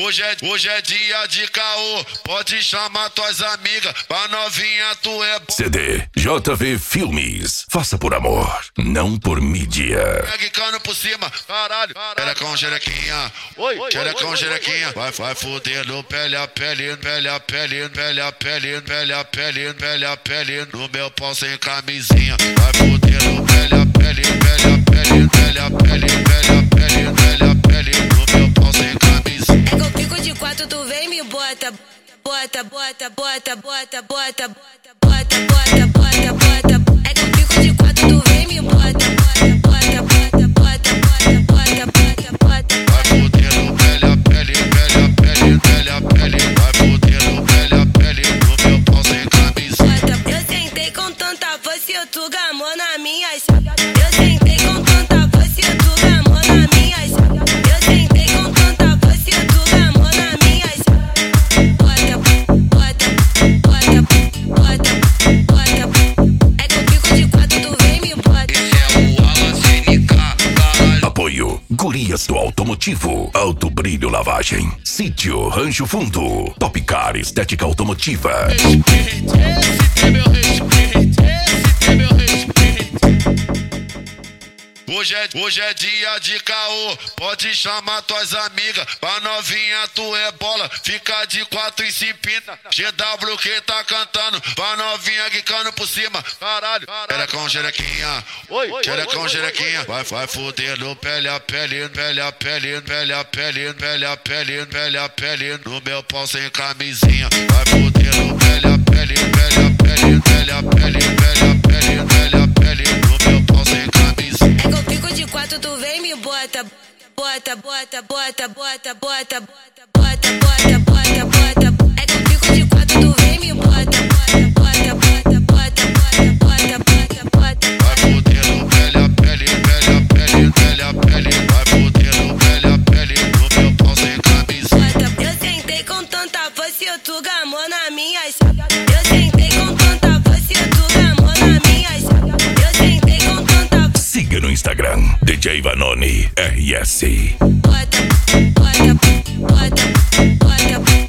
Hoje é dia de caô, pode chamar tuas amigas, pra novinha tu é bom. CD JV Filmes, faça por amor, não por mídia. Cano por cima, caralho, xerecão, xerequinha, xerecão, xerequinha. Vai fudendo pele a pele, pele a pele, pele a pele, pele a pele, pele a pele, no meu pau sem camisinha. Vai fudendo pele a pele, pele a pele, pele a pele, pele a pele, pele a pele, no meu pau sem camisinha. É que eu fico de quatro, tu vem me bota, bota, bota, bota, bota, bota, bota, bota, bota, bota, bota. É que eu fico de quatro, tu vem me bota, bota, bota, bota, bota, bota, bota, bota. Vai fudendo pele a pele, pele a pele, pele a pele, vai fudendo pele a pele, no meu pau sem camisinha. Eu sentei com tanta força e tu gamou na minha chave. Eu sentei com tanta força e tu gamou na minha chave. Eu sentei com tanta força e tu gamou na minha chave. Bota, bota, bota, bota, bota. É que eu fico de quatro, tu vem me bota. Esse é o Wallace NK, caralho. Apoio Gurias do Automotivo, Alto Brilho Lavagem, Sítio Rancho Fundo, Top Car Estética Automotiva. Respeite, esse tem meu respeito, esse tem meu respeito. Hoje é dia de caô, pode chamar tuas amigas, pra novinha tu é bola, fica de quatro e se empina. GW que tá cantando, pra novinha quicando por cima, caralho, xerecão, xerequinha, xerecão, xerequinha. Vai fudendo pele a pele, pele a pele, pele a pele, pele a pele, pele a pele, no meu pau sem camisinha. Vai fudendo pele a pele, pele a pele, pele a pele, pele a pele, pele a pele, no meu pau sem camisinha. É que eu fico de quatro, tu vem me bota, bota, bota, bota, bota, bota, bota, bota, bota, bota. É que eu fico de quatro, tu vem me bota, bota, bota, bota, bota, bota, bota, bota. Vai fudendo pele a pele, pele a pele, pele a pele, vai fudendo pele a pele, no meu pau sem camisinha. Eu sentei com tanta força e tu gamou na minha chave. Eu sentei com tanta força e tu gamou na minha chave. Eu sentei com tanta. Siga no Instagram, DJ Vanoni RS. Bota, bota, bota, bota, bota.